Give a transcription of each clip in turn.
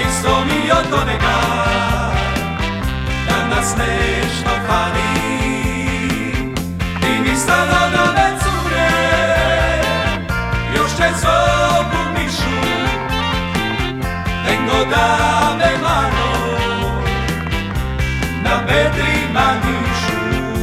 isto mi od onega da nas nešto fali. Ti mi stalo da me cure, još će zobu mišu, nego da me malo na bedrima nišu.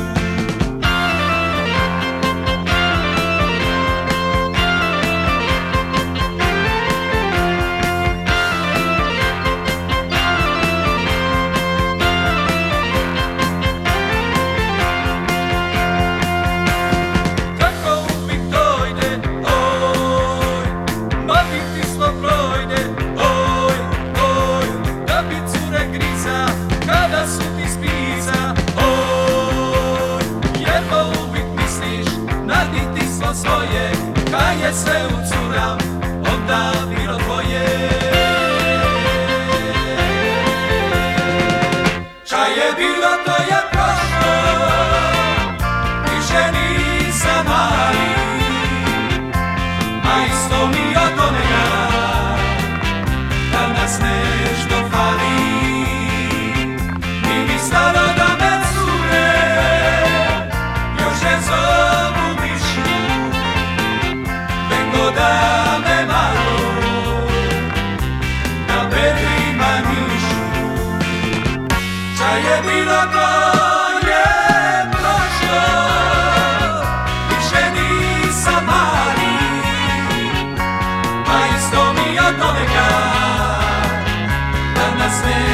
Kada su ti spica, oj, jer uvijek misliš naditi svo svoje, kad je sve ucuram, onda bilo tvoje. Ča je bilo, to je prošlo, više nisam mali, a isto mi od onega da nas nešto fali. Stalo da me cure, još je zovu mišu, nego da me malo na bedrima nišu. Ča je bilo, to je prošlo, više nisam mali, a isto mi od onega da nas ne